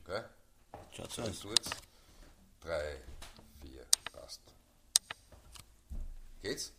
Gell? Schaut so Dann aus. tut's. 3, 4, passt. Geht's?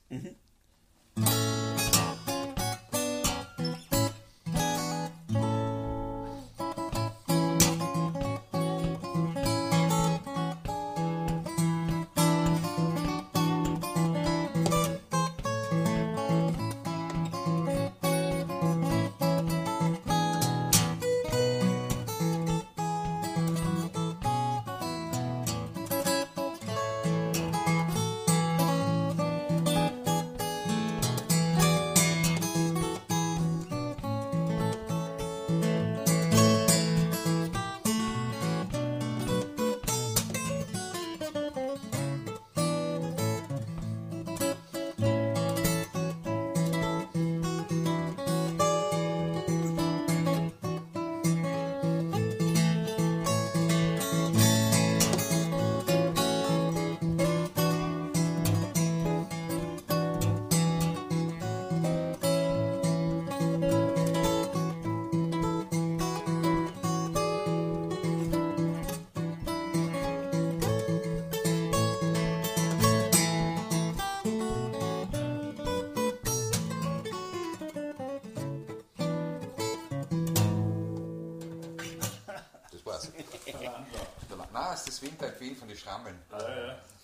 Das war's. Nein, ist das Winter in Wien von den Schrammeln.